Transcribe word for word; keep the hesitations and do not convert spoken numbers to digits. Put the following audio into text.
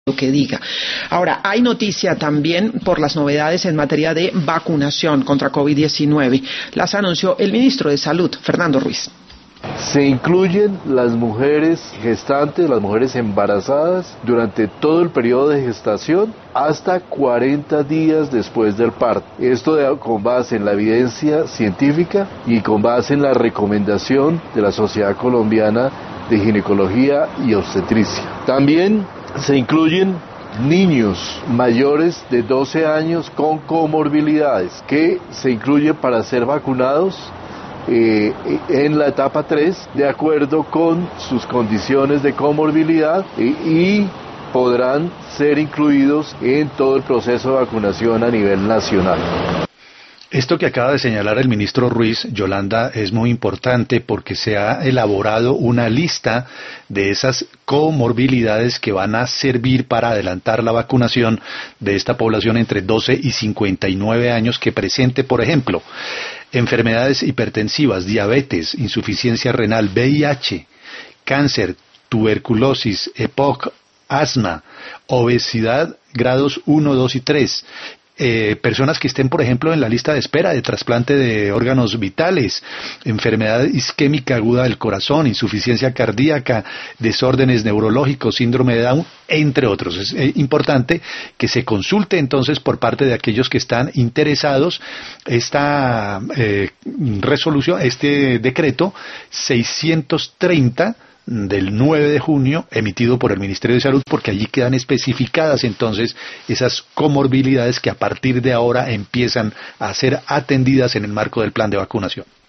lo que diga. Ahora, hay noticia también por las novedades en materia de vacunación contra COVID diecinueve. Las anunció el ministro de Salud, Fernando Ruiz. Se incluyen las mujeres gestantes, las mujeres embarazadas durante todo el periodo de gestación hasta cuarenta días después del parto. Esto de, con base en la evidencia científica y con base en la recomendación de la Sociedad Colombiana de Ginecología y Obstetricia. También se incluyen niños mayores de doce años con comorbilidades que se incluyen para ser vacunados Eh, en la etapa tres, de acuerdo con sus condiciones de comorbilidad eh, y podrán ser incluidos en todo el proceso de vacunación a nivel nacional. Esto que acaba de señalar el ministro Ruiz, Yolanda, es muy importante porque se ha elaborado una lista de esas comorbilidades que van a servir para adelantar la vacunación de esta población entre doce y cincuenta y nueve años que presente, por ejemplo, enfermedades hipertensivas, diabetes, insuficiencia renal, V I H, cáncer, tuberculosis, E P O C, asma, obesidad grados uno, dos y tres. Eh, personas que estén, por ejemplo, en la lista de espera de trasplante de órganos vitales, enfermedad isquémica aguda del corazón, insuficiencia cardíaca, desórdenes neurológicos, síndrome de Down, entre otros. Es eh, importante que se consulte entonces por parte de aquellos que están interesados esta eh, resolución, este decreto seiscientos treinta del nueve de junio, emitido por el Ministerio de Salud, porque allí quedan especificadas entonces esas comorbilidades que a partir de ahora empiezan a ser atendidas en el marco del plan de vacunación.